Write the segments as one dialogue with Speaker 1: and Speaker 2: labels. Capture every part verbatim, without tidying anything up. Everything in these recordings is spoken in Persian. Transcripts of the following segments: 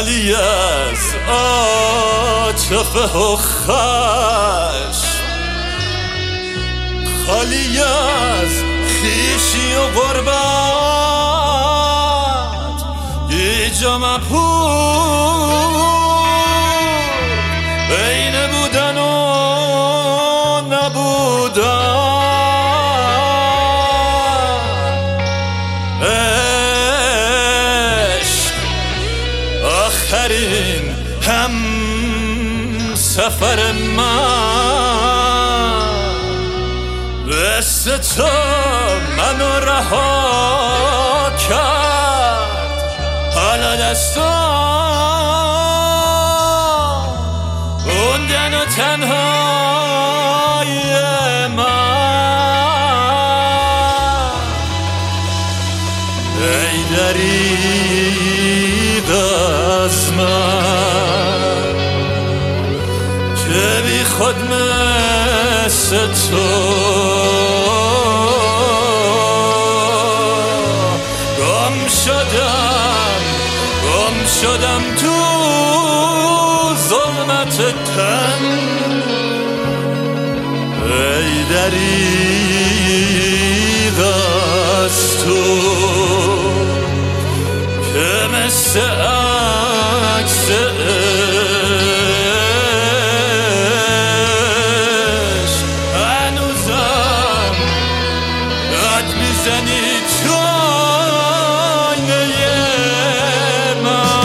Speaker 1: خالی از عاطفه و خشم، خالی از خویشی و غربت، یه جا مبهور بین بودن و نبودن. عشق آخرین هم سفر من، مثل تو منو رها کرد، حالا دستان موندن و تنهای من. ای دریغ از من که بی خود مثل تو گم شدم، گم شدم تو ظلمت تن. ای دریغ از تو که مثل عکس عشق هنوزم قد میزنی تو آینه من.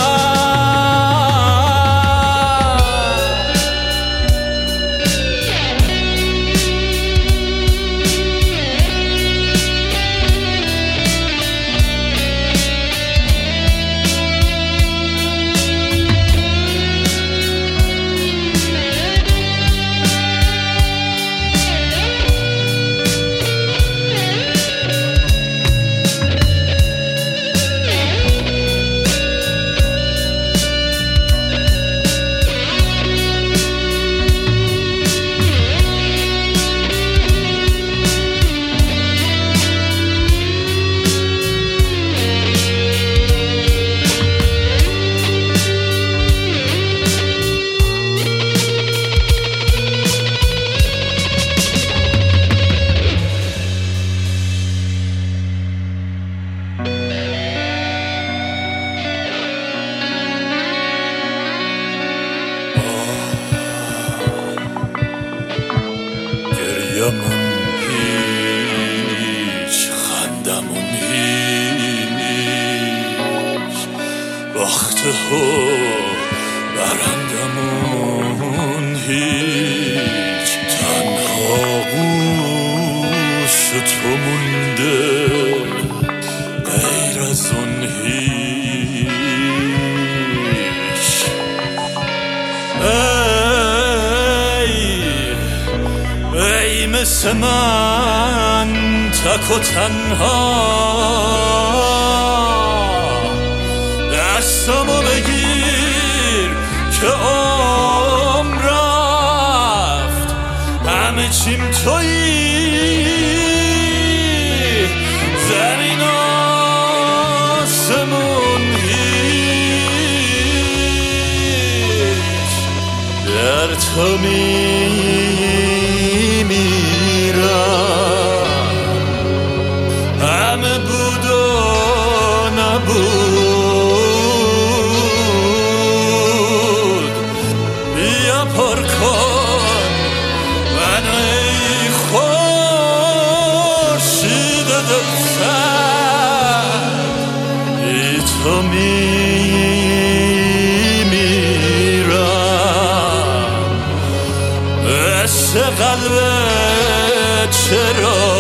Speaker 1: گریمون هیچ، خندمون هیچ، باخته و برندمون هیچ، تنها گوش تو مونده غیر از اون هیچ. ای مثل من تک و تنها دستمو بگیر که عمر رفت، همه چیم تویی، زمین آسمون هیچ، در تو میمیرم، همه بود و نبود. بیا پر کن منو ای خورشید دلسرد، بی تو میمیرم، مثل قلبت چرا